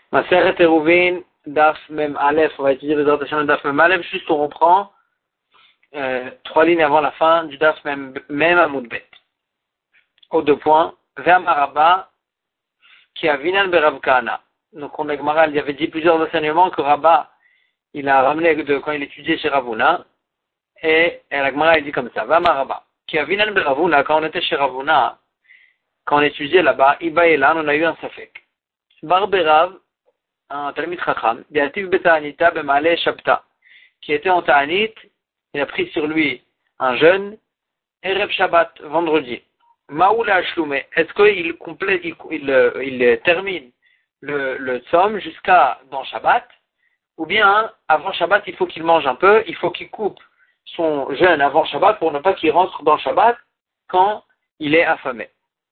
Maseret Eruvin, Daf Mem Aleph, on va étudier le Daf Mem Aleph, juste on reprend 3 lignes avant la fin du Daf Mem Amoudbet. Au 2 points, Ve'amaraba, qui a Vinan Berav Kahana. Donc on a Gemara, il y avait dit plusieurs enseignements que Rabba, il a ramené quand il étudiait chez Ravuna, et la Gemara il dit comme ça, Ve'amaraba, qui a Vinan Beravuna, quand on était chez Ravuna, quand on étudiait là-bas, Iba Elan, on a eu un safek. Bar Berav, un Talmid Chacham, Yativ Beta'anita Bemale Shabta, qui était en Ta'anit, il a pris sur lui un jeûne, Erev Shabbat, vendredi. Maoula Shloumé, est-ce qu'il complète, il termine le tzom jusqu'à dans Shabbat, ou bien avant Shabbat il faut qu'il mange un peu, il faut qu'il coupe son jeûne avant Shabbat pour ne pas qu'il rentre dans Shabbat quand il est affamé.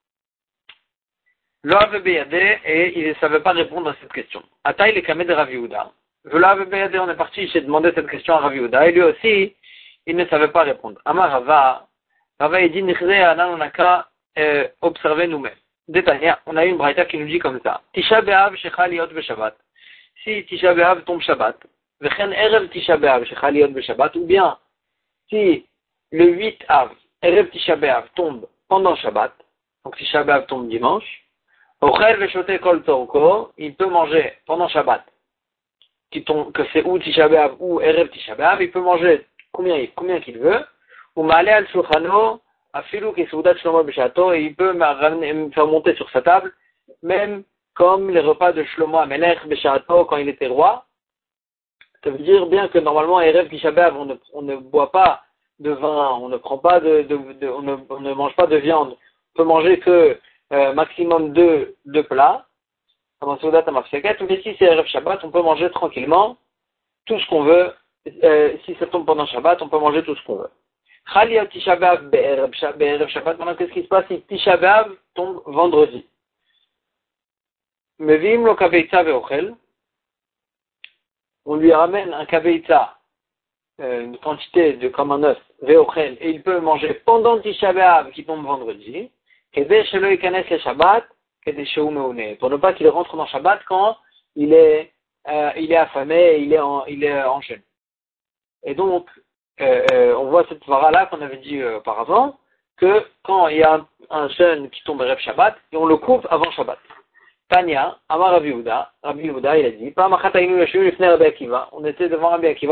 L'Oave Beyadeh, et il ne savait pas répondre à cette question. Ata il est kamé de Rav Yehuda. L'Oave Beyadeh, on est parti, j'ai demandé cette question à Rav Yehuda, et lui aussi, il ne savait pas répondre. Amar Rava, il dit, Nichze anan onaka, observez nous-mêmes. Détania, on a eu une braïta qui nous dit comme ça. Tisha B'Av shechal yot b'Shabbat. Si Tisha B'Av tombe Shabbat, v'chen erev Tisha B'Av shechal yot b'Shabbat, ou bien, si le 8 Av, erev Tisha B'Av tombe pendant Shabbat, donc Tisha B'Av tombe dimanche, Ochel v'shote kol torko, il peut manger pendant Shabbat, que c'est ou Tisha B'Av ou Erev Tisha B'Av, il peut manger combien qu'il veut, ou ma'ale al shulchano, afilu kesoudat shlomo b'shato, et il peut me faire monter sur sa table, même comme les repas de Shlomo Amelech b'shato quand il était roi. Ça veut dire bien que normalement Erev Tisha B'Av, on ne boit pas de vin, on ne prend pas on ne mange pas de viande, on peut manger que maximum deux plats, mais si c'est Erev Shabbat, on peut manger tranquillement tout ce qu'on veut. Si ça tombe pendant Shabbat, on peut manger tout ce qu'on veut. Chali Tisha B'Av be'erev Shabbat, maintenant qu'est-ce qui se passe si Tisha B'Av tombe vendredi? Mevim lo kaveitza ve'ochel, on lui ramène un kaveitza, une quantité de comme un œuf, ve'ochel, et il peut manger pendant Tisha B'Av qui tombe vendredi, pour ne pas qu'il rentre dans Shabbat quand il est affamé, il est en jeûne. Et donc, on voit cette vara-là qu'on avait dit auparavant, que quand il y a un jeûne qui tombe Erev Shabbat, et on le coupe avant Shabbat. Tanya, Amar Rabbi Yehuda, il a dit, on était devant Rabbi Akiva,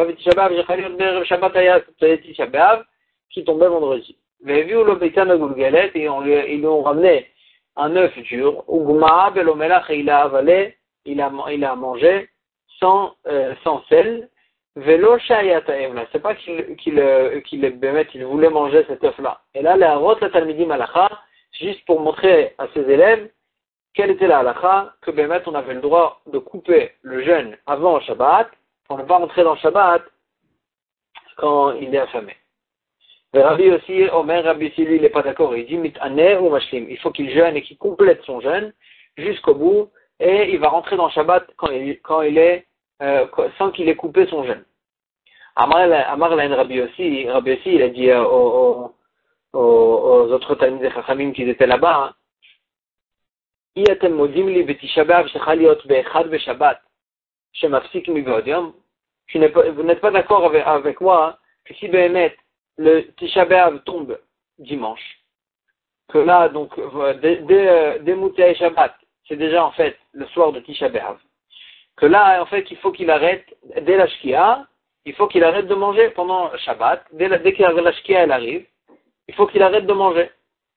qui tombait vendredi. Mais vu le bétan de Goulgalet, et ils lui ont ramené un œuf dur, Ougma, Belomelach, et il a avalé, il a mangé sans sel, Velo Shayataem, c'est pas qu'il voulait manger cet œuf-là. Et là, la rote la Talmidim Alacha, juste pour montrer à ses élèves, quelle était la Alacha, que Bémet, on avait le droit de couper le jeûne avant Shabbat, pour ne pas rentrer dans Shabbat quand il est affamé. Rabbi aussi, Omer, Rabbi aussi, lui, il n'est pas d'accord. Il dit, mit'aner ou mashlim. Il faut qu'il jeûne et qu'il complète son jeûne jusqu'au bout et il va rentrer dans Shabbat quand il est, sans qu'il ait coupé son jeûne. Amar Lain Rabbi aussi, il a dit aux autres Talmidei Chachamim qui étaient là-bas, Iatem modim li b'tisha b'av shechal liot be'echad b'Shabbat shemafsik mivod yom. Vous n'êtes pas d'accord avec moi que si Béhémet, le Tisha B'Av tombe dimanche, que là, donc, dès Moutei Shabbat, c'est déjà en fait le soir de Tisha B'Av, que là, en fait, il faut qu'il arrête, dès la Shkia, il faut qu'il arrête de manger pendant Shabbat, dès que la Shkia elle arrive, il faut qu'il arrête de manger.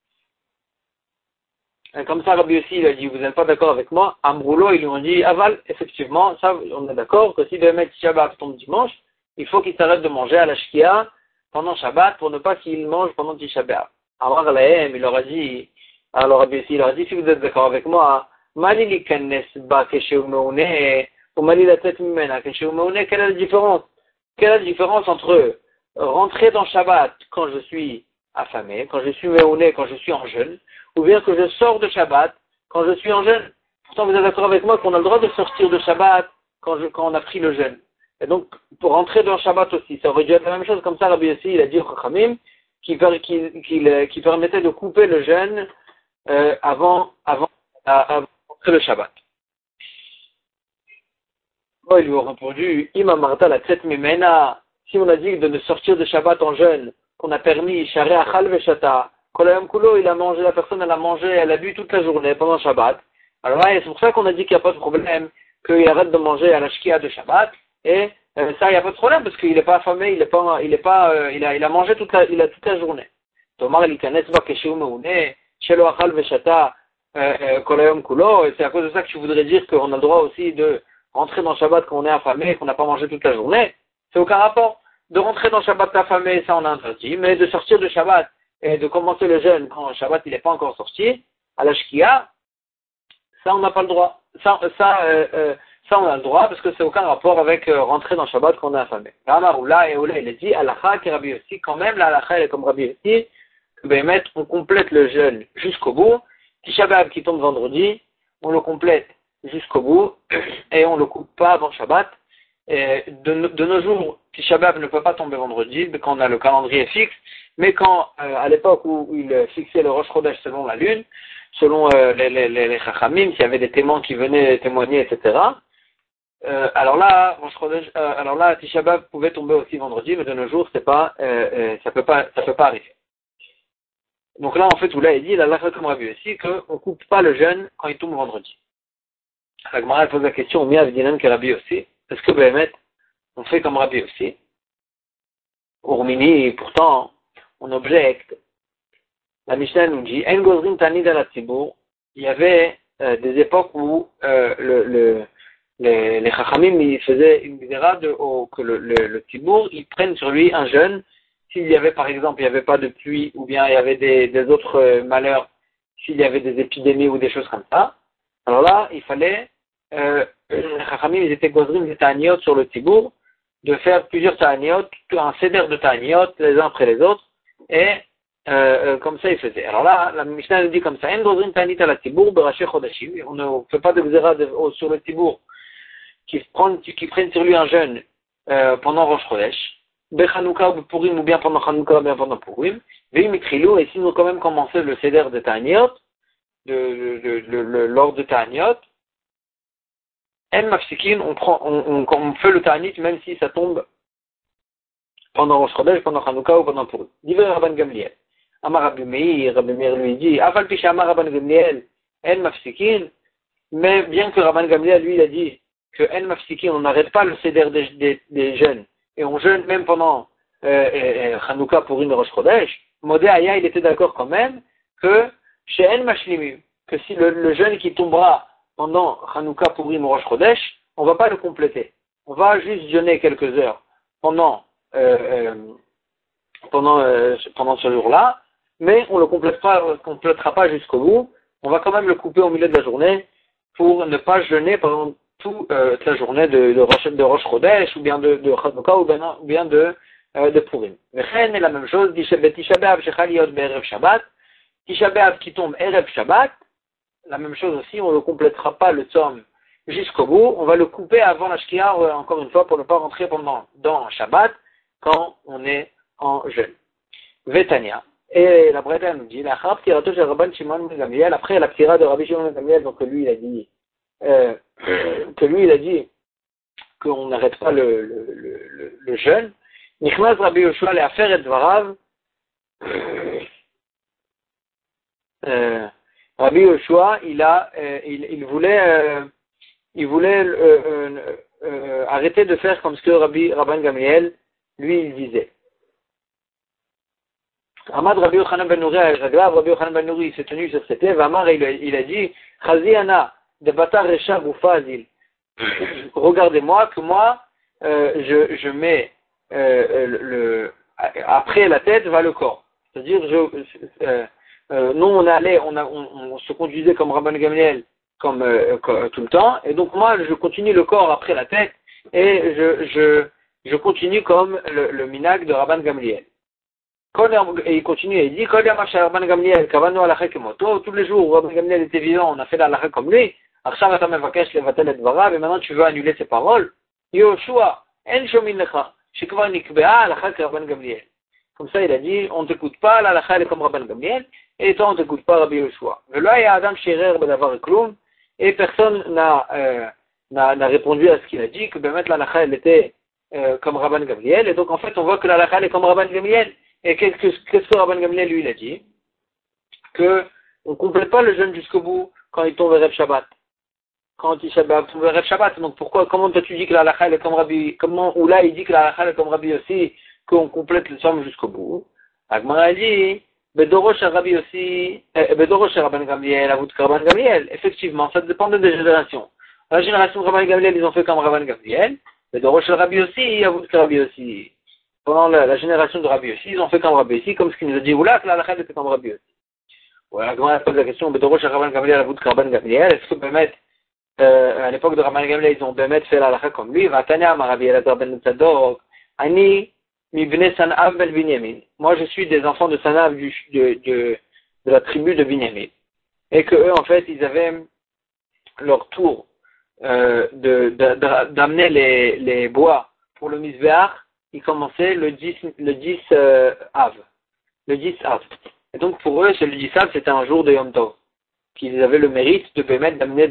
Et comme ça, Rabbi aussi, il a dit, vous n'êtes pas d'accord avec moi, Amroulo, ils lui ont dit, aval, effectivement, ça, on est d'accord, que si Béhémet Tisha B'Av tombe dimanche, il faut qu'il s'arrête de manger à la Shkia, pendant Shabbat, pour ne pas qu'il mange pendant Tisha B'Av. Amar Lahem, il leur a dit, alors Rabbi il leur a dit, si vous êtes d'accord avec moi, Mali li kannes ba keshev meune, ou Mali la tête mimena keshev meune, quelle est la différence? Quelle est la différence entre rentrer dans Shabbat quand je suis affamé, quand je suis meune, quand je suis en jeûne, ou bien que je sors de Shabbat quand je suis en jeûne? Pourtant, vous êtes d'accord avec moi qu'on a le droit de sortir de Shabbat quand on a pris le jeûne. Et donc, pour rentrer dans Shabbat aussi, ça aurait dû être la même chose, comme ça, Rabbi aussi, il a dit au Chachamim, qui permettait de couper le jeûne, avant le Shabbat. Oh, ils lui ont répondu, Ima Marta la tête mimena. Si on a dit de ne sortir de Shabbat en jeûne, qu'on a permis, Share Achal Veshata, Kolayam Kulo, il a mangé, la personne, elle a mangé, elle a bu toute la journée pendant Shabbat. Alors là, c'est pour ça qu'on a dit qu'il n'y a pas de problème, qu'il arrête de manger à la Shkia de Shabbat, et ça, il n'y a pas de problème, parce qu'il n'est pas affamé, il a mangé toute la journée. Tomar Likanes Bakeshu Meune, Shelo Achal Veshata, Kolayam Kulo, et c'est à cause de ça que tu voudrais dire qu'on a le droit aussi de rentrer dans Shabbat quand on est affamé, qu'on n'a pas mangé toute la journée. C'est aucun rapport. De rentrer dans Shabbat affamé, ça on a interdit, mais de sortir de Shabbat et de commencer le jeûne quand le Shabbat il n'est pas encore sorti, à la Shkia, ça on n'a pas le droit. Ça on a le droit parce que c'est aucun rapport avec rentrer dans Shabbat quand on est affamé. Ramaroula et Oula, il a dit, Alacha qui Rabbi Yossi, quand même, la Alacha elle est comme Rabbi Yossi, que on complète le jeûne jusqu'au bout, Tisha B'Av qui tombe vendredi, on le complète jusqu'au bout, et on ne le coupe pas avant Shabbat. Et de nos jours, Tisha B'Av ne peut pas tomber vendredi, quand on a le calendrier fixe, mais quand, à l'époque où il fixait le Rosh Chodesh selon la lune, selon les Chachamim, s'il y avait des témoins qui venaient témoigner, etc., alors là, Tisha B'Av pouvait tomber aussi vendredi, mais de nos jours, c'est pas, ça peut pas arriver. Donc là, en fait, où là, il dit, la lacha comme Rabbi aussi, qu'on coupe pas le jeûne quand il tombe vendredi. La Gemara pose la question, Miav Dinan que Rabbi aussi. Est-ce que Béhémet, on fait comme Rabbi aussi? Urmini, pourtant, on objecte. La Mishnah nous dit, En Gozrin Tanid à la Tzibour, il y avait des époques où les Chachamim ils faisaient une xéra que le Tzibour, ils prennent sur lui un jeûne. S'il y avait, par exemple, il n'y avait pas de pluie, ou bien il y avait des autres malheurs, s'il y avait des épidémies ou des choses comme ça, alors là, il fallait, les Chachamim, ils étaient gozrim des ta'aniot sur le Tibour, de faire plusieurs ta'aniot, un seder de ta'aniot, les uns après les autres, et comme ça, ils faisaient. Alors là, la Mishnah nous dit comme ça, en gozrim ta'anit à la Tibour, beraché chodashim, on ne fait pas de xéra sur le Tibour, qui prennent sur lui un jeûne pendant Rosh Chodesh, Bechanouka ou Purim, ou bien pendant Chanouka, ou bien pendant Purim, Veimikrilou, et si nous quand même commencer le seder de ta'aniot, l'ordre de ta'aniot, En Mafsikin, on fait le ta'anit même si ça tombe pendant Rosh Chodesh, pendant Chanouka ou pendant Purim. Divrei Rabban Gamliel. Amar Rabbi Meir lui dit, Afal Pisha Amar Rabban Gamliel, En Mafsikin, mais bien que Rabban Gamliel lui il a dit que En Mafsikin, on n'arrête pas le seder des jeunes, et on jeûne même pendant Chanouka, Purim et Rosh Chodesh, Modé Aya il était d'accord quand même que chez En Mashlimim, que si le jeûne qui tombera pendant Chanouka, Purim ou Rosh Chodesh, on ne va pas le compléter. On va juste jeûner quelques heures pendant ce jour-là, mais on ne le complétera pas jusqu'au bout. On va quand même le couper au milieu de la journée pour ne pas jeûner pendant toute la journée de Rosh Chodesh ou bien de Chanouka ou bien de Purim. Mais Chen est la même chose, Tisha B'Av shechal yot be'erev Shabbat, Tisha B'Av qui tombe Erev Shabbat, la même chose aussi, on ne complétera pas le tzom jusqu'au bout, on va le couper avant la shkia, encore une fois, pour ne pas rentrer dans Shabbat quand on est en jeûne. Vetania. Et la Breda nous dit, après la ptira de Rabbi Shimon ben Gamliel, donc que lui il a dit qu'on n'arrête pas le jeûne, Nichnas Rabbi Yoshua le afer et dvarav, Rabbi Yoshua, il voulait arrêter de faire comme ce que Rabban Gamliel, lui, il disait. Ahmad Rabbi Yochanan ben Nouri, Rabbi Yochanan ben Nouri s'est tenu sur cette lèvre, Amar, il a dit, Chaziana, de Batar Recha Boufazil, regardez-moi, que moi, je mets après la tête va le corps. C'est-à-dire, nous on se conduisait comme Rabban Gamliel comme tout le temps, et donc moi je continue le corps après la tête, et je continue comme le minag de Rabban Gamliel. Et il continue et il dit, tous les jours où Rabban Gamliel était vivant, on a fait la halakha comme lui, et maintenant tu veux annuler ses paroles, Yoshua, en shomin lecha, shekvar nikbea halakha que Rabban Gamliel. Comme ça, il a dit, on ne t'écoute pas, la halakha est comme Rabban Gamliel, et toi, on ne t'écoute pas Rabbi Yoshua. Et personne n'a n'a répondu à ce qu'il a dit, que Bémet l'Alacha elle était comme Rabban Gamliel, et donc en fait on voit que l'Alacha elle est comme Rabban Gamliel. Et qu'est-ce que Rabban Gamliel lui il a dit? Que on complète pas le jeûne jusqu'au bout quand il tombe Erev Shabbat. Quand Tisha B'Av tombe Erev Shabbat. Donc pourquoi, comment toi tu dis que l'Alacha elle est comme Rabbi, comment, ou là il dit que l'Alacha elle est comme Rabbi aussi, qu'on complète le somme jusqu'au bout. Agmara dit, Bedorosh Rabbi aussi, Bedorosh Rabban Gamliel, Avout Rabban Gamliel. Effectivement, ça dépend des générations. La génération de Rabban Gamliel, ils ont fait comme Rabban Gamliel. Bedorosh Rabbi aussi, Avout Rabbi aussi. Pendant la génération de Rabbi aussi, ils ont fait comme Rabbi aussi, comme ce qu'il nous a dit, ou là que l'Alacha elle était comme Rabbi aussi. Voilà, Agmara pose la question, Bedorosh Rabban Gamliel, Avout Rabban Gamliel, est-ce que peut mettre à l'époque de Rabban Gamliel, ils ont Bémet fait l'Alacha comme lui. Vatanya, Rabbi Elazar ben Tzadok, Ani, Mibne Sanav ben Binyamin. Moi, je suis des enfants de Sanav de la tribu de Binyamin. Et que eux, en fait, ils avaient leur tour d'amener les bois pour le Misbéach. Ils commençaient le 10 Av. Le 10 Av. Et donc, pour eux, le 10 Av, c'était un jour de Yom Tov. Qu'ils avaient le mérite de permettre d'amener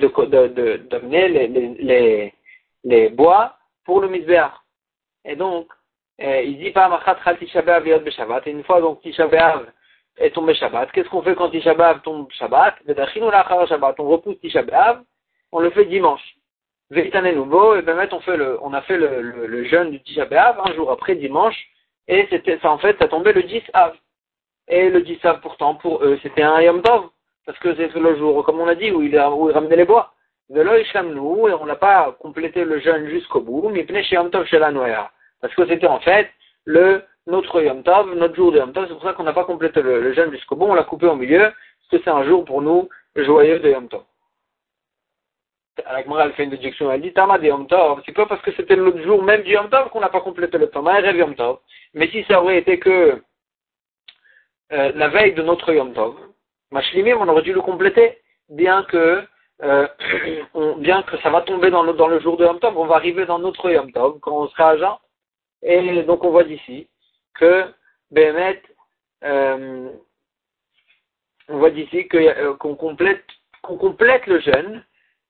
les bois pour le Misbéach. Et donc, il dit pas Machat Chal Tisha B'Av Yod B'Shabbat. Et une fois donc Tisha B'Av est tombé Shabbat, qu'est-ce qu'on fait quand Tisha B'Av tombe Shabbat? Vedachinu Lachar Shabbat. On repousse Tisha B'Av, on le fait dimanche. Veitane Nouveau, et ben on a fait le jeûne du Tisha B'Av un jour après dimanche, et c'était ça en fait, ça tombait le 10 Av. Et le 10 Av pourtant pour eux c'était un Yom Tov. Parce que c'est le jour, comme on l'a dit, où il ramenait les bois. De là, nous, et on n'a pas complété le jeûne jusqu'au bout, mais pnei chez Yom Tov chez la Noël. Parce que c'était en fait notre Yom Tov, notre jour de Yom Tov, c'est pour ça qu'on n'a pas complété le jeûne jusqu'au bout, on l'a coupé au milieu, parce que c'est un jour pour nous joyeux de Yom Tov. Gemara elle fait une déduction, elle dit Tama de Yom Tov, c'est pas parce que c'était le jour même du Yom Tov qu'on n'a pas complété le Tama, rêve Yom Tov. Mais si ça aurait été que la veille de notre Yom Tov, Mashlimim, on aurait dû le compléter, bien que ça va tomber dans le jour de Yom Tov, on va arriver dans notre Yom Tov, quand on sera à Jean. Et donc on voit d'ici que Bémet, on voit d'ici qu'on complète le jeûne,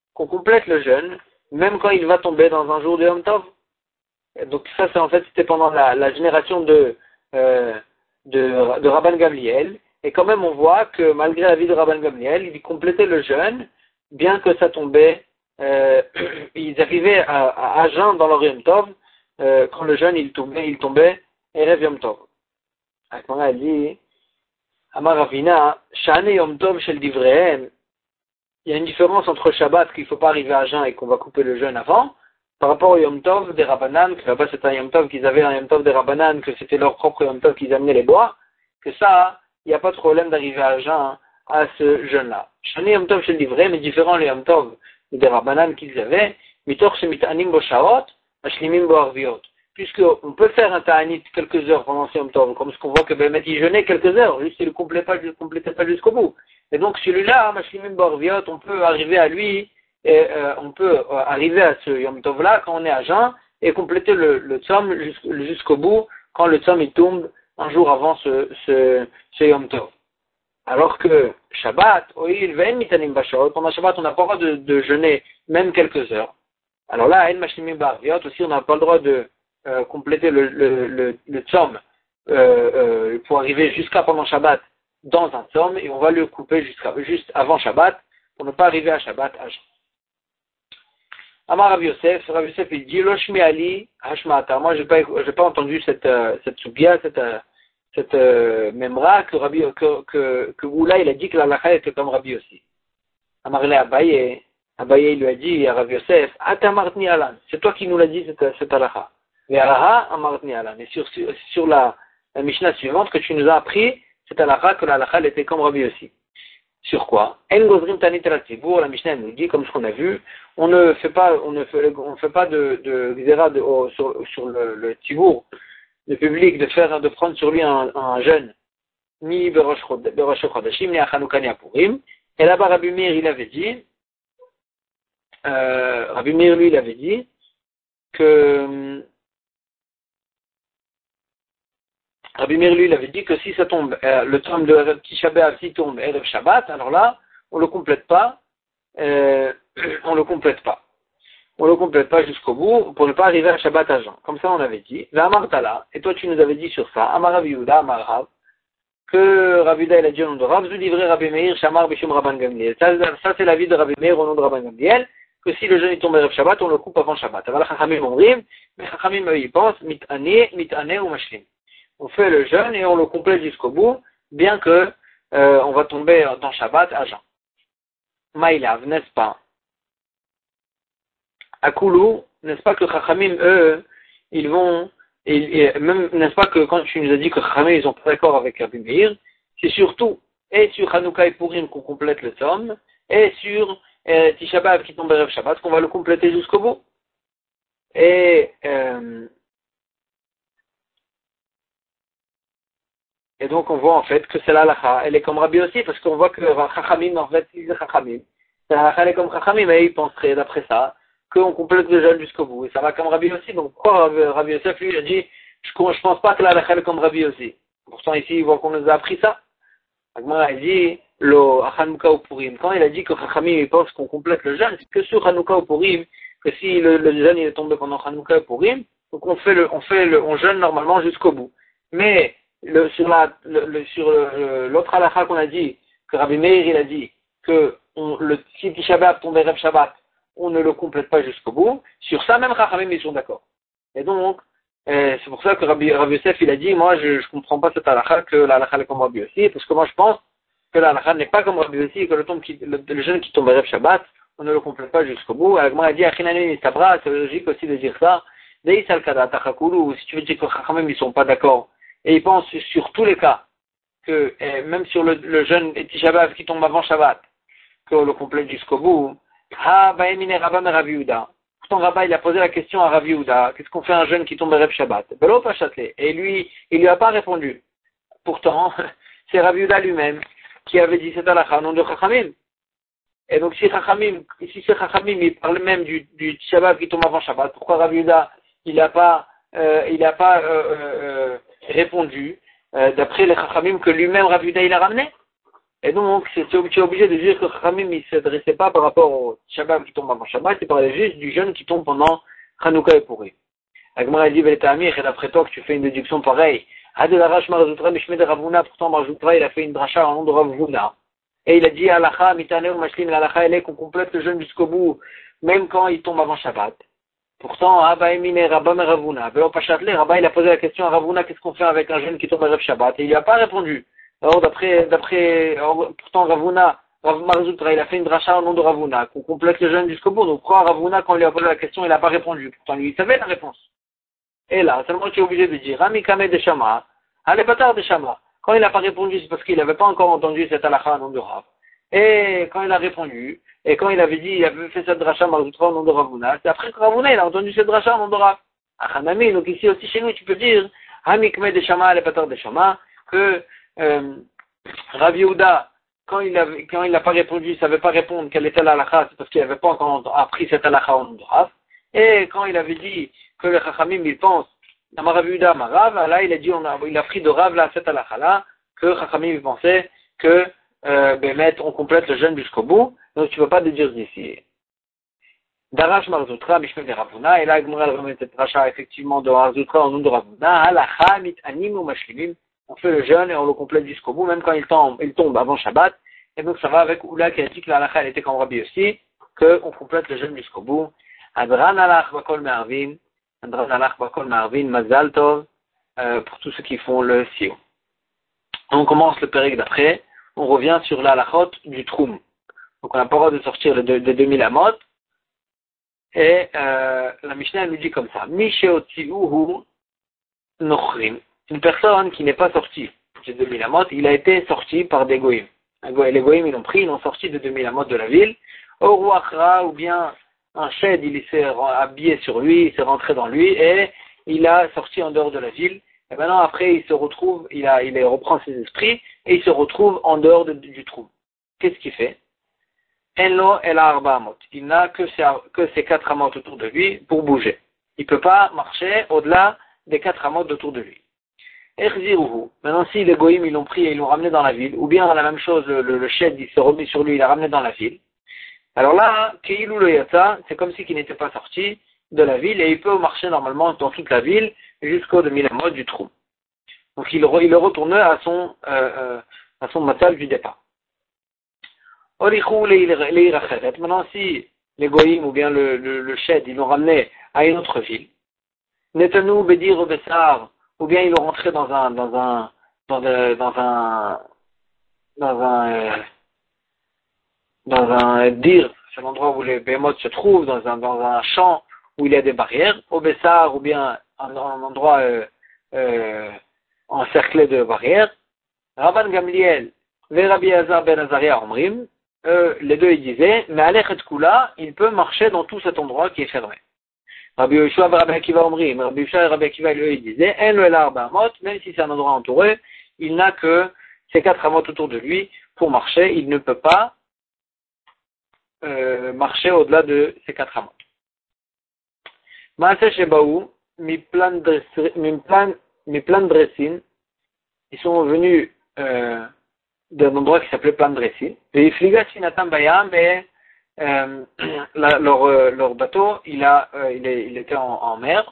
même quand il va tomber dans un jour de Yom Tov. Et donc ça, c'est en fait, c'était pendant la génération de Rabban Gamliel. Et quand même, on voit que malgré la vie de Rabban Gamliel, il complétait le jeûne, bien que ça tombait, ils arrivaient à jeun dans leur Yom Tov, quand le jeûne il tombait, Erev Yom Tov. Alors, elle dit, Amar Ravina, Shane Yom Tov shel Divrehem. Il y a une différence entre Shabbat, qu'il ne faut pas arriver à jeun et qu'on va couper le jeûne avant, par rapport au Yom Tov des Rabbanan, que là-bas c'était un Yom Tov qu'ils avaient, un Yom Tov des Rabbanan, que c'était leur propre Yom Tov qu'ils amenaient les bois, que ça, il n'y a pas de problème d'arriver à jeun à ce jeûne-là. Shani Yom Tov chez le livret, mais différent les Yom Tov des Rabbanan qu'ils avaient, mitor shemitanim bo shaot, ashlimim bo arviot. Puisqu'on peut faire un ta'anit quelques heures pendant ce Yom Tov, comme ce qu'on voit que Bémet il jeûnait quelques heures, juste il ne complétait pas jusqu'au bout. Et donc celui-là, ashlimim bo arviot, on peut arriver à lui, et on peut arriver à ce Yom Tov-là quand on est à jeun, et compléter le tzom jusqu'au bout, quand le tzom il tombe un jour avant ce Yom Tov. Alors que Shabbat, pendant Shabbat, on n'a pas le droit de jeûner même quelques heures. Alors là, aussi, on n'a pas le droit de compléter le tzom pour arriver jusqu'à pendant Shabbat dans un tzom, et on va le couper juste avant Shabbat pour ne pas arriver à Shabbat à jeun. Amar Rav Yosef il dit Loshmi Ali Hashmata. Moi, j'ai pas entendu cette soubia, cette memra que Oula il a dit que la lacha était comme Rabbi aussi. Amar le Abaye il lui a dit à Rav Yosef Atamartni Alan. C'est toi qui nous l'as dit cette lacha. Et Alaha Amartni Alan. Et sur la Mishnah suivante que tu nous as appris cette lacha que la lacha elle était comme Rabbi aussi. Sur quoi? En gozrim tanit la tibour, la Mishnah nous dit, comme ce qu'on a vu, on ne fait pas de xéra sur le tibour, le public, de prendre sur lui un jeûne, ni berosh chodashim, ni achanouka, ni apurim. Et là-bas, Rabbi Meir, il avait dit que Rabbi Meir, lui, il avait dit que si ça tombe, le temps de Tisha B'Av, s'il tombe Erev Shabbat, alors là, on le complète pas. on le complète pas jusqu'au bout pour ne pas arriver à Shabbat à Jean. Comme ça, on avait dit. Amartala, et toi, tu nous avais dit sur ça, Amar Rav Yehuda, Amar Rav, que Rav Yehuda, il a dit au nom de Rav, Zu livré Rabbi Meir, Shamar Bishum Rabban Gamliel. Ça, c'est l'avis de Rabbi Meir au nom de Rabban Gamliel, que si le jeûne est tombé Erev Shabbat, on le coupe avant Shabbat. Alors, Chachamim Omrim, mais Chachamim, eux, ils pensent, mitane ou mashlim. On fait le jeûne et on le complète jusqu'au bout, bien que, on va tomber dans Shabbat à Jean. Maïlav, n'est-ce pas? À Koulou, n'est-ce pas que Chachamim, eux, ils vont, même, n'est-ce pas que quand tu nous as dit que Chachamim, ils sont pas d'accord avec Rabbi Meir, c'est surtout, et sur Hanouka et Purim qu'on complète le Tzom, et sur Tisha B'Av qui tombe Erev Shabbat, qu'on va le compléter jusqu'au bout. Et donc on voit en fait que c'est la halakha, elle est comme Rabbi aussi, parce qu'on voit que Chachamim, en fait, il dit Chachamim. La halakha, elle est comme Chachamim, et il penserait d'après ça, qu'on complète le jeûne jusqu'au bout. Et ça va comme Rabbi aussi. Donc pourquoi Rabbi Yosef, lui, il a dit, je pense pas que la halakha est comme Rabbi aussi. Pourtant ici, il voit qu'on nous a appris ça. Agmara, il dit, le Hanouka ou Purim. Quand il a dit que Chachamim, il pense qu'on complète le jeûne, c'est que sur Hanouka ou Purim, que si le jeûne, il est tombé pendant Hanouka ou Purim, donc on jeûne normalement jusqu'au bout. Mais, sur l'autre halakha qu'on a dit, que Rabbi Meir, il a dit, que si Tisha B'Av tombe Erev Shabbat, on ne le complète pas jusqu'au bout. Sur ça, même Chachamim, ils sont d'accord. Et donc, c'est pour ça que Rabbi Yosef, il a dit, moi, je comprends pas cette halakha, que la halakha est comme Rabbi aussi, parce que moi, je pense que la halakha n'est pas comme Rabbi aussi, et que le jeûne qui tombe Erev Shabbat, on ne le complète pas jusqu'au bout. Alors, moi, il a dit, Achinani Nistabra, c'est logique aussi de dire ça. Dei Salkada, Tachakulu, si tu veux dire que Chachamim, ils sont pas d'accord. Et ils pensent sur tous les cas, que même sur le jeûne Tisha B'Av qui tombe avant Shabbat, qu'on le complète jusqu'au bout. Ah, Baemine Rabba me Rav Yehuda. Pourtant, Rabba, il a posé la question à Rav Yehuda. Qu'est-ce qu'on fait un jeune qui tombe Erev Shabbat? Belo Pachatlet. Et lui, il lui a pas répondu. Pourtant, c'est Rav Yehuda lui-même qui avait dit cette halakha au nom de Chachamim. Et donc, si c'est Chachamim, il parle même du Shabbat qui tombe avant Shabbat, pourquoi Rav Yehuda, il n'a pas répondu, d'après les Chachamim que lui-même Rav Yehuda, il a ramené? Et donc, tu es obligé de dire que Chachamim, il ne s'adressait pas par rapport au Shabbat qui tombe avant Shabbat, il parlait juste du jeûne qui tombe pendant Hanouka et Purim. Agmara dit, et d'après toi que tu fais une déduction pareille, pourtant Marzoutra, il a fait une dracha en nom de Rav Huna. Et il a dit, Alacha, Mitane ou Mashlim, l'Alacha, elle est qu'on complète le jeûne jusqu'au bout, même quand il tombe avant Shabbat. Pourtant, Abba Emine, Rabba me Ravuna. Velo Pachatle, Rabba, il a posé la question à Ravuna, qu'est-ce qu'on fait avec un jeûne qui tombe avant Shabbat? Et il lui a pas répondu. Alors, pourtant, Rav Marzoutra, il a fait une dracha au nom de Ravuna, qu'on complète le jeûne jusqu'au bout. Donc, pourquoi Ravuna, quand il lui a posé la question, il n'a pas répondu? Pourtant, lui, il savait la réponse. Et là, seulement tu es obligé de dire, Amikame de Shama, allez, Patar de Shama. Quand il n'a pas répondu, c'est parce qu'il n'avait pas encore entendu cette halakha au nom de Rav. Et quand il a répondu, et quand il avait dit, il avait fait cette dracha Marzoutra au nom de Ravuna, c'est après que Ravuna, il a entendu cette dracha au nom de Rav. Achanami, donc ici aussi chez nous, tu peux dire, Amikame de Shama, allez, Patar de Shama, que, Rav Yehuda, quand il n'a pas répondu, il ne savait pas répondre quelle était la halakha, c'est parce qu'il n'avait pas encore appris cette halakha au nom de Rav. Et quand il avait dit que le Chachamim, il pense, Rav Yehuda, Rav, là, il a dit, il a pris de Rav, là, cette halakha là, que Chachamim, il pensait que, on complète le jeûne jusqu'au bout, donc tu ne peux pas déduire d'ici. Darash Marzoutra, Mishmel de Ravuna, et là, Gmral remet cette racha, effectivement, de Marzoutra au nom de Ravuna, halakha, mit'anim ou mashlimim. On fait le jeûne et on le complète jusqu'au bout, même quand il tombe avant Shabbat. Et donc ça va avec Oula qui a dit que la halakha elle était comme Rabbi aussi, qu'on complète le jeûne jusqu'au bout. Adran alach bakol me'arvin, mazal tov, pour tous ceux qui font le sio. On commence le pérec d'après, on revient sur la halachot du troum. Donc on n'a pas le droit de sortir de 2000 amot. Et la Mishnah elle nous dit comme ça, Misheotziuhu nochrim. Une personne qui n'est pas sortie de 2000 amot, il a été sorti par des goïms. Les goïms, ils l'ont pris, ils l'ont sorti de 2000 amot de la ville. Au Rouachra, ou bien un shed, il s'est habillé sur lui, il s'est rentré dans lui, et il a sorti en dehors de la ville. Et maintenant, après, il se retrouve, il reprend ses esprits, et il se retrouve en dehors du trou. Qu'est-ce qu'il fait? Enlo el arba amot. Il n'a que ces 4 amot autour de lui pour bouger. Il ne peut pas marcher au-delà des 4 amot autour de lui. Maintenant, si les goïms ils l'ont pris et ils l'ont ramené dans la ville, ou bien la même chose, le shed il s'est remis sur lui, il l'a ramené dans la ville. Alors là, Keilou le Yatsa, c'est comme si il n'était pas sorti de la ville et il peut marcher normalement dans toute la ville jusqu'au demi-lamot du trou. Donc il retourne à son matal du départ. Maintenant, si les goïms ou bien le shed, ils l'ont ramené à une autre ville, Netanou Bedir Bessar, ou bien ils l'ont rentré dans un dir, c'est l'endroit où les behemoths se trouvent, dans un champ où il y a des barrières, au Bessar, ou bien un endroit encerclé de barrières. Rabban Gamliel, et Rabbi Hazar ben Azaria Omrim, les deux ils disaient, mais Alechet Kula, il peut marcher dans tout cet endroit qui est fermé. Rabbi Yoshua et Rabbi Akiva Omrim, Rabbi Yoshua et Rabbi Akiva, eux, ils disaient, En le l'arba amot, même si c'est un endroit entouré, il n'a que ces 4 amot autour de lui pour marcher, il ne peut pas marcher au-delà de ces 4 amot. Maaseh Shebaou, mi plan de Dressin, ils sont venus d'un endroit qui s'appelait Plan Dressin, et Ifliga Sinatam Bayam, et leur bateau, il était en mer,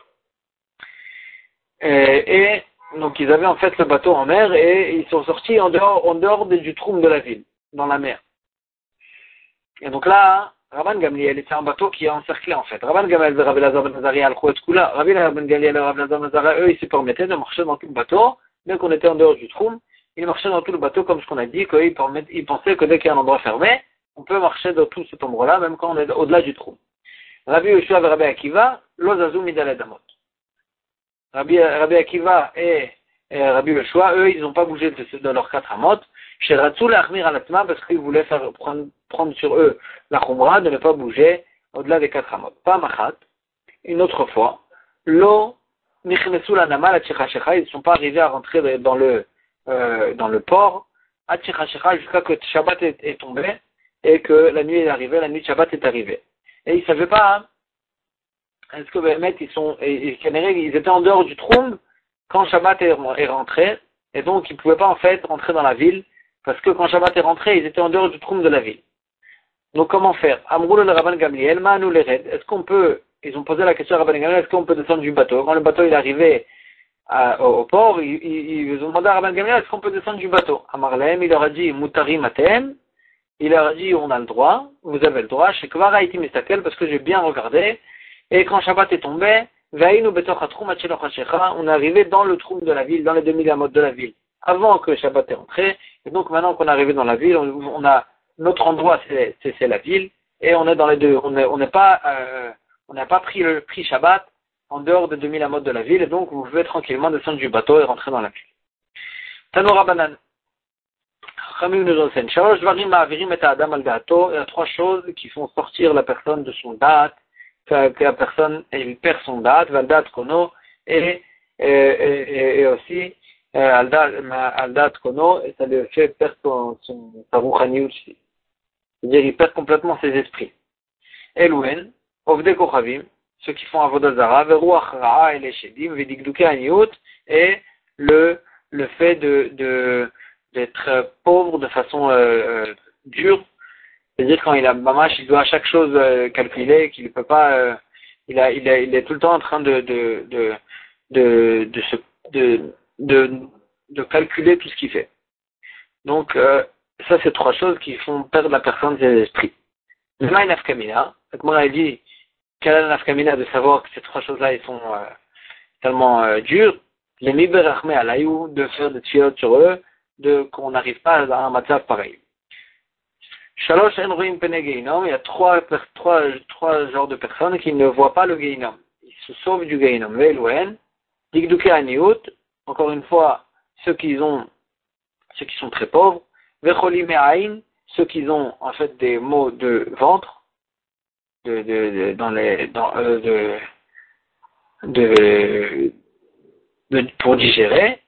et donc ils avaient en fait le bateau en mer, et ils sont sortis en dehors du troum de la ville, dans la mer. Et donc là, Rabban Gamliel, c'est un bateau qui est encerclé en fait. Rabban Gamliel et Rabbi Lazar ben Azaria al-Khouet Kula, Rabban Gamliel et Rabbi Lazar ben Azaria, eux, ils se permettaient de marcher dans tout le bateau, dès qu'on était en dehors du troum, ils marchaient dans tout le bateau comme ce qu'on a dit, qu'ils pensaient que dès qu'il y a un endroit fermé, on peut marcher dans tout cet endroit-là, même quand on est au-delà du trou. Rabbi Yoshua et Rabbi Akiva, l'ozazou midaledamot. Rabbi Akiva et Rabbi Yoshua, eux, ils n'ont pas bougé de leurs 4 amot. Chez Ratzul Achmir Alatma, parce qu'ils voulaient prendre sur eux la khumra de ne pas bouger au-delà des 4 amot. Pas machat. Une autre fois, lo nichnesu la nama la tchechashecha, ils ne sont pas arrivés à rentrer dans le port, à tchechashecha, jusqu'à que Shabbat est tombé, et que la nuit est arrivée, la nuit de Shabbat est arrivée. Et ils ne savaient pas, est-ce que ils étaient en dehors du troum quand Shabbat est rentré, et donc ils ne pouvaient pas en fait rentrer dans la ville, parce que quand Shabbat est rentré, ils étaient en dehors du troum de la ville. Donc comment faire? Amroul le Rabban Gamliel, Ma'anou le Red, est-ce qu'on peut, ils ont posé la question à Rabban Gamliel, est-ce qu'on peut descendre du bateau? Quand le bateau est arrivé au port, ils ont demandé à Rabban Gamliel, est-ce qu'on peut descendre du bateau? Amarlem, il leur a dit, Moutari Matem, il leur a dit, on a le droit, vous avez le droit, chez Kvara Iti Mistakel, parce que j'ai bien regardé, et quand Shabbat est tombé, on est arrivé dans le troum de la ville, dans les demi-lamotes de la ville, avant que Shabbat est rentré, et donc maintenant qu'on est arrivé dans la ville, on a, notre endroit c'est la ville, et on est dans les deux, on n'a pas pris Shabbat en dehors des demi-lamotes de la ville, et donc vous pouvez tranquillement descendre du bateau et rentrer dans la ville. Tanoura Banan. Il y a 3 choses qui font sortir la personne de son date, que la personne elle perd son date, valdat kono, et aussi aldat kono, et ça lui fait perdre sa rouchani aussi. C'est-à-dire il perd complètement ses esprits. Elouen, ovde kochavim, ceux qui font avodah zara, veruach ra'a et les shedim, vedigduke aniut, et le fait d'être pauvre de façon dure, c'est-à-dire quand il a mamash, il doit à chaque chose calculer, qu'il ne peut pas, il est tout le temps en train de calculer tout ce qu'il fait. Donc ça c'est 3 choses qui font perdre la personne ses esprits. Le maï nafkamina, moi il dit quelle est la nafkamina de savoir que ces 3 choses-là ils sont tellement dures, les miberachme alayou, de faire des tfiot sur eux, qu'on n'arrive pas à un matzav pareil. Shalosh enroim pene geinom, il y a 3 genres de personnes qui ne voient pas le geinom. Ils se sauvent du geinom. Velouen, digduke aniut, encore une fois, ceux qui sont très pauvres. Vecholim aïn, ceux qui ont en fait des maux de ventre, pour digérer.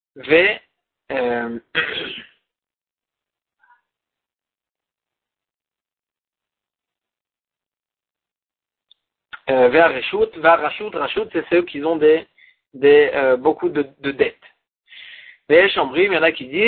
Rachut, c'est ceux qui ont beaucoup de dettes. Mais Chambrim, il y en a qui disent,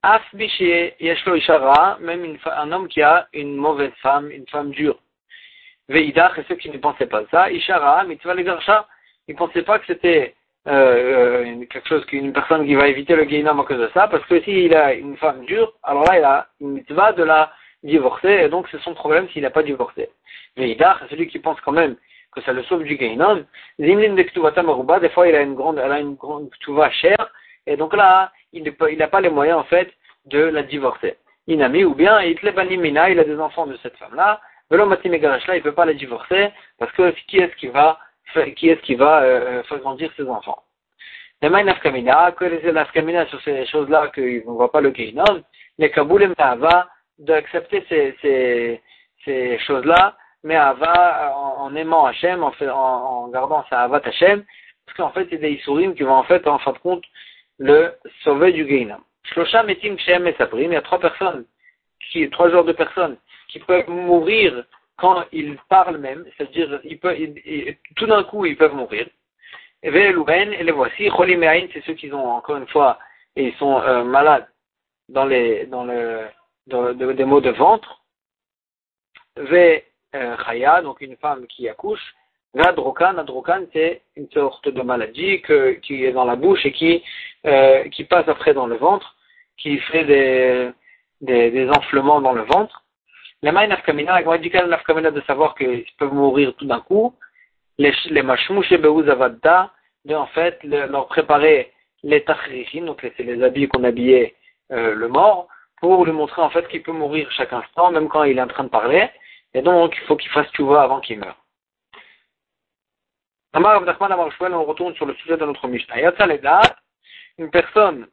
Af biché yeshlo ishara, même un homme qui a une mauvaise femme, une femme dure. Veidach, et ceux qui ne pensaient pas ça, ishara, mitzvah legarsha, ils ne pensaient pas que c'était quelque chose qu'une personne qui va éviter le guéhinam à cause de ça, parce que s'il a une femme dure, alors là il a une mitzvah de la divorcer, et donc c'est son problème s'il n'a pas divorcé. Veidach, celui qui pense quand même que ça le sauve du guéhinam, zimlin de ktuvata maruba, des fois elle a une grande ktuva chère, et donc là il n'a pas les moyens en fait de la divorcer. Inami, ou bien itlebanimina, il a des enfants de cette femme-là, velo matime garashla, il ne peut pas la divorcer, parce que qui est-ce qui va faire grandir ses enfants. Les mains nafkamina, que les nafkamina sur ces choses-là, qu'on ne voit pas le guéhinam, les kaboulem ta'ava, d'accepter ces choses-là, mais ava, en aimant Hachem, en gardant sa avat Hachem, parce qu'en fait, c'est des isurim qui vont en fin de compte, le sauver du guéhinam. Shlosha metim kshem et sabrim, il y a trois genres de personnes qui peuvent mourir quand ils parlent même, c'est-à-dire tout d'un coup ils peuvent mourir. Et les voici, Cholimeain, c'est ceux qui ont encore une fois, et ils sont malades des maux de ventre. Ve Chaya, donc une femme qui accouche. Adrokan, c'est une sorte de maladie qui est dans la bouche et qui passe après dans le ventre, qui fait des enflements dans le ventre. Les mains nafkamina, la radical nafkamina de savoir qu'ils peuvent mourir tout d'un coup. Les mashmouch et beouzavadda, de en fait leur préparer les tachrichin, donc c'est les habits qu'on habillait le mort, pour lui montrer en fait qu'il peut mourir chaque instant, même quand il est en train de parler, et donc il faut qu'il fasse tchouva avant qu'il meure. Amar Abdachman Amar Shmuel, on retourne sur le sujet de notre Mishnah. Yatsa Ledat, une personne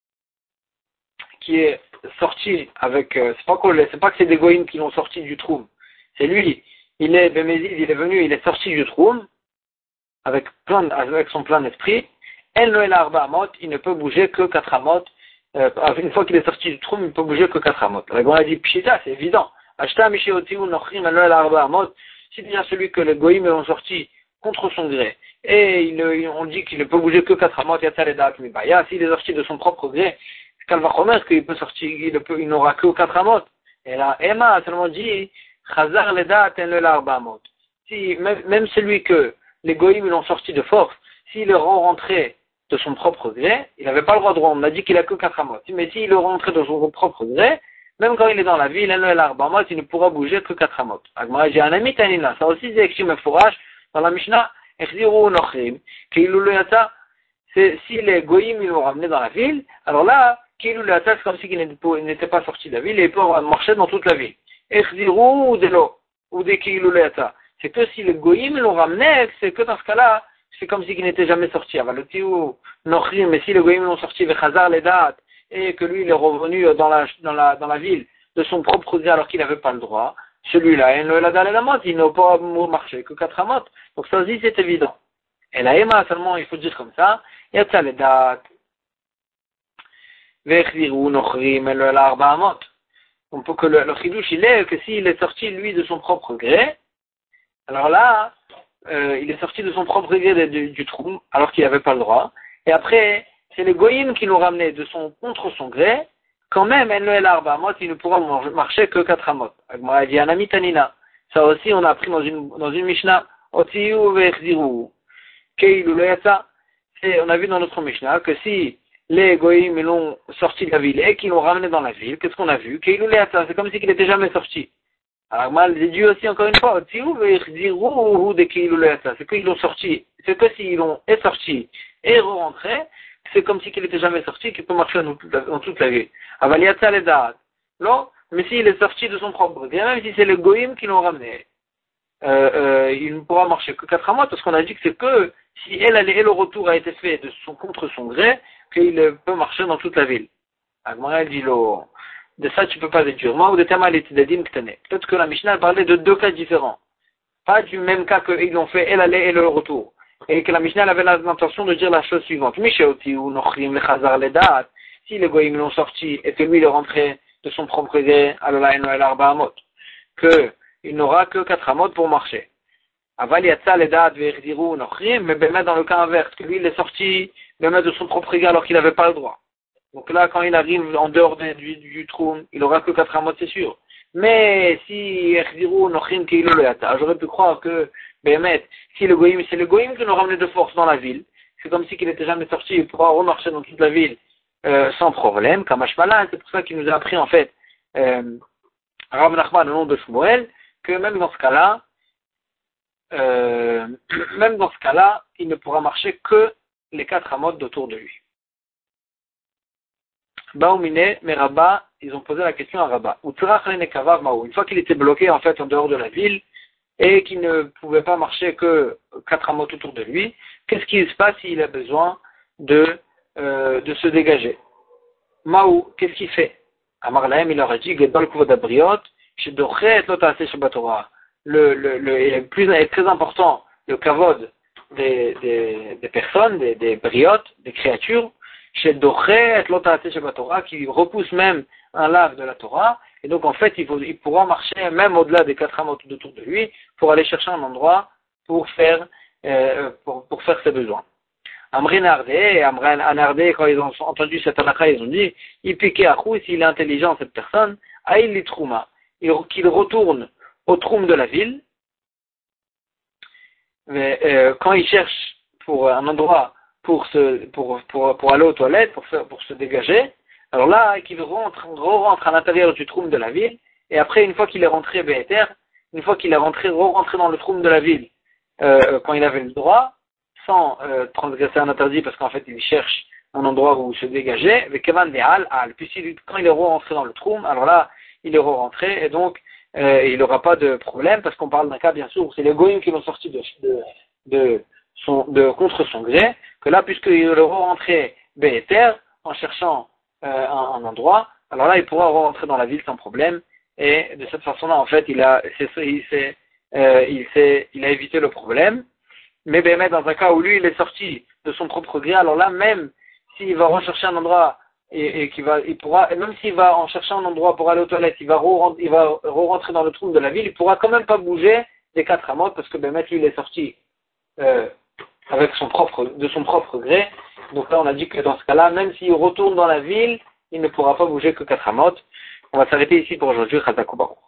qui est sortie avec, c'est pas que c'est des goïms qui l'ont sorti du trou, c'est lui, il est venu, il est sorti du trou, avec son plein esprit, El Noël Arba Amot, il ne peut bouger que 4 amot, une fois qu'il est sorti du trou, il ne peut bouger que 4 amot. La Gemara dit, Pshita, c'est évident. Ashta Mishéotiu Nochrim El Noël Arba Amot, c'est bien celui que les goïms l'ont sorti contre son gré, et on dit qu'il ne peut bouger que 4 amot, Yatsa Ledat Mibaya, s'il est sorti de son propre gré, Kalvachomer, qu'il peut sortir, il n'aura que 4 amot. Et là, Emma a seulement dit, Chazar Ledat El Noël Arba Amot. Si, même celui que les goïms l'ont sorti de force, s'il est rentré de son propre gré, il n'avait pas le droit de rentrer. On a dit qu'il a que 4 amot. Mais s'il est rentré de son propre gré, même quand il est dans la ville, il ne pourra bouger que 4 amot. Agmara dit un ami tanina. Ça aussi c'est écrit fourrage dans la Mishnah. Echziru nochrim. Keilu le yata. C'est si les goïms l'ont ramené dans la ville, alors là, keilu le yata, c'est comme si il n'était pas sorti de la ville et il peut marcher dans toute la ville. Echziru ou de l'eau. Ou des keilu le yata. C'est que si les goïms l'ont ramené, c'est que dans ce cas-là, c'est comme s'il n'était jamais sorti. Mais si les goïms l'ont sorti, Vechazar les dates, et que lui il est revenu dans la ville de son propre gré alors qu'il n'avait pas le droit, celui-là, il ne peut pas marcher que 4 amot. Donc ça aussi c'est évident. Et la Emma seulement, il faut dire comme ça, Yatsa les dates. Vechziru nochrim el arba amot. On peut que le chidouche il est que s'il est sorti lui de son propre gré, alors là, il est sorti de son propre gré du trou, alors qu'il n'avait pas le droit. Et après, c'est les goïms qui l'ont ramené contre son gré. Quand même, il ne pourra marcher que 4 amot. Agmara dit un ami tanina. Ça aussi, on a appris dans une Mishnah. Otiyu ve'echziru. Keilu lo yatsa. On a vu dans notre Mishnah que si les goïms l'ont sorti de la ville et qu'ils l'ont ramené dans la ville, qu'est-ce qu'on a vu? Keilu lo yatsa. C'est comme s'il n'était jamais sorti. Alors, mal dit aussi encore une fois, c'est qu'ils l'ont sorti, c'est que s'ils l'ont sorti et rentré, c'est comme si qu'il n'était jamais sorti, qu'il peut marcher dans toute la vie. Non, mais s'il est sorti de son propre gré, même si c'est les goïms qui l'ont ramené, il ne pourra marcher que 4 mois, parce qu'on a dit que c'est que si le retour a été fait contre son gré, qu'il peut marcher dans toute la ville. Agmara dit de ça tu peux pas déduire. Moi, ou de Tamal peut-être que la Mishnah parlait de 2 cas différents. Pas du même cas qu'ils l'ont fait, elle allait et le retour. Et que la Mishnah avait l'intention de dire la chose suivante. Si les goïms l'ont sorti et que lui il est rentré de son propre gré, que il n'aura que 4 amot pour marcher. Aval yatsa ledat ve'echziru nochrim, mais dans le cas inverse, que lui il est sorti de son propre gré alors qu'il n'avait pas le droit. Donc là, quand il arrive en dehors du troum, il aura que 4 amot, c'est sûr. Mais si j'aurais pu croire que Béhémet, si c'est le goïm qui nous ramenait de force dans la ville, c'est comme si qu'il n'était jamais sorti, il pourra remarcher dans toute la ville sans problème, comme Ashmala, c'est pour ça qu'il nous a appris en fait Rav Nachman, le nom de Shmuel, que même dans ce cas-là, il ne pourra marcher que les 4 amot autour de lui. Baoumine, mais Rabat, ils ont posé la question à Rabat. Une fois qu'il était bloqué en fait en dehors de la ville et qu'il ne pouvait pas marcher que 4 amot autour de lui, qu'est-ce qui se passe s'il a besoin de se dégager? Maou, qu'est-ce qu'il fait? Amar Lahem, il aurait dit, Gedol Kuvod Abriot, Shedochet Lotase Shabbat Torah. Le plus très important, le kavod des personnes, des briotes, des créatures, Shedochet Lotase Shabbat Torah, qui repousse même un lave de la Torah, et donc en fait il pourra marcher même au-delà des 4 amot autour de lui pour aller chercher un endroit pour faire ses besoins. Amrin Anardé, quand ils ont entendu cette halakha, ils ont dit, il piquait à Khou, s'il est intelligent cette personne, Aïl li trouma, qu'il retourne au troum de la ville, mais quand il cherche pour un endroit pour aller aux toilettes, pour se dégager, alors là, qu'il rentre à l'intérieur du troum de la ville, et après, une fois qu'il est rentré Béhéter, une fois qu'il est rentré dans le troum de la ville, quand il avait le droit, sans transgresser un interdit, parce qu'en fait, il cherche un endroit où se dégager, avec Kevan de Al. Puis quand il est rentré dans le troum, alors là, il est rentré, et donc, il n'aura pas de problème, parce qu'on parle d'un cas, bien sûr, où c'est les goïms qui l'ont sorti contre son gré, que là, puisqu'il est rentré Béhéter, en cherchant un endroit, alors là, il pourra rentrer dans la ville sans problème, et de cette façon-là, en fait, il a évité le problème. Mais dans un cas où lui, il est sorti de son propre gré, alors là, même s'il va rechercher un endroit et même s'il va en chercher un endroit pour aller aux toilettes, il va rentrer dans le trou de la ville, il pourra quand même pas bouger des 4 amot parce que lui, il est sorti de son propre gré. Donc là, on a dit que dans ce cas-là, même s'il retourne dans la ville, il ne pourra pas bouger que 4 amot. On va s'arrêter ici pour aujourd'hui. Chazak U'Baruch.